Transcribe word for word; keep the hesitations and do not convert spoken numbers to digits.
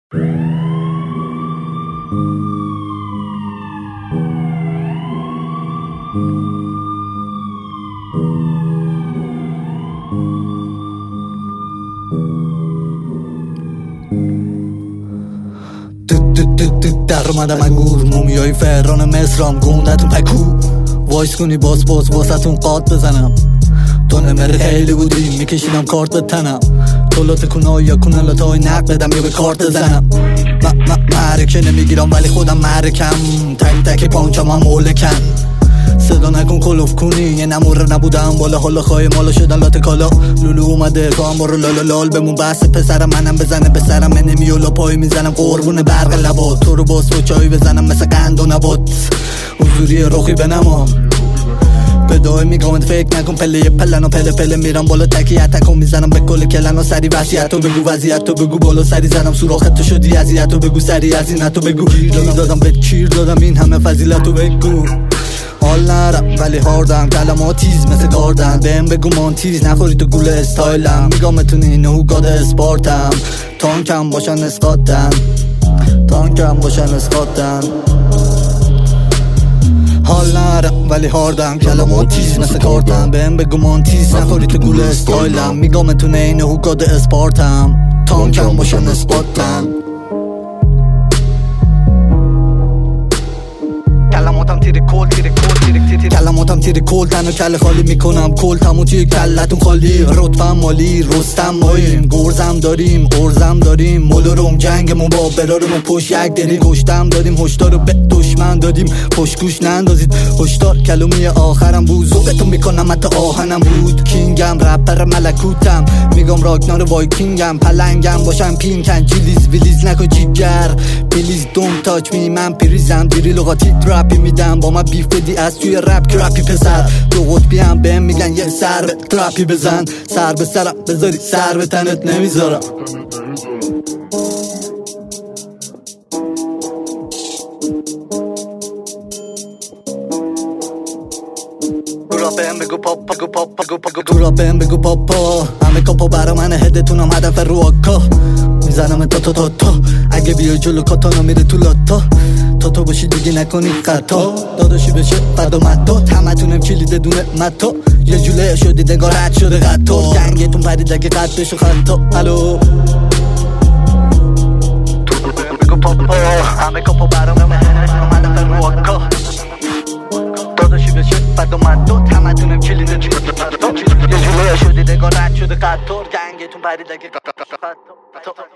در اومدم انگور مومیای فران مصرام گوندتون پکو وایس کنی باز باز واسهتون قاد بزنم تو نمره خیلی بودی میکشیدم کارت به تنم طولات کنای یا کنالات های نق بدم یا به کارت بزنم معرکه نمیگیرم ولی خودم معرکم تک تک پانچم هم مولکن صدا نکن کلوف کنی یه نموره نبودم بالا حالا خواهی مالا شدن لات کالا لولو اومده کام برو لالا لال بمون بحث پسرم منم بزنه به سرم من نمیولا پای میزنم قربون برق لبات تو رو باز رو چای بزنم مثل قند و نبات حضوری رخی بنمام بدای میگامت فکر نکن پله پلن و پله پله میرم بالا تکی اتکو میزنم به کل کلن و سری وسیعتو بگو وضعیتو بگو بالا سری زنم سوراخت شدی اذیتو بگو سری از اینتو بگو گیر دادم بهت کیر دادم این همه فضیلتو بگو حال نرم ولی هاردم کلمات تیز مثل گاردن بهم بگو مانتیز نخوری تو گول استایلم میگامتون اینه هو گاد اسپارتم تانکم باشن اسقاطن تانکم باشن اسقاطن حال نرم ولی هاردم کلمات تیز مثل گاردن بهم بگو مانتیز نخوری تو گول استایلم میگامتون اینه هو گاد اسپارتم تانکم باشن اسقاطن کلماتم تیر کل تیر کل تیر تیر کلماتم تیر کل تنو کل خالی میکنم کل تمو توی کلتون خالی رتبم مالی رستم ماییم گرزم داریم ارزم داریم مولورم جنگمون با برارمون پشت یک دلی کشتم دادیم هشدار رو به دشمن دادیم پشگوش نندازید هشدار کلمه آخرم بود زوبتون میکنم حتی آهنم بود کینگم رپر ملکوتم میگم راگنار وایکینگم پلنگم باشم پینکن جیلیز ویلیز نکن جیگر پلیز دون تاچ می من پریزم دیری لغاتی رپی میدم با من بیف بدی از توی رپ کرپی پسر دو قطبی هم بهم میگن یه سر به ترپی بزن سر به سرم بذاری سر به تنت نمیذارم گورا بهم بگو پاپا گو پاپا گو پاپا گورا بهم بگو پاپا همه کاپا برا من هدتونم هدف رو آکا میزنم تا تا تا تا اگه بیای جلو کاتانا میره تو لاتا تا تو باشی دیگه نکنی خطا داداشی بشه فدا متا تمتونم کلید دونه متا یه جوله شدی دگاه رد شده خطا جنگتون پرید اگه قد بشو خطا الو بگو پاپا همه کاپا برام هدف رو آکا داداشی بشه فدا متا تمتونم کلید دونه متا یه جوله شدی دگاه رد شده خطا جنگتون پرید اگه خطا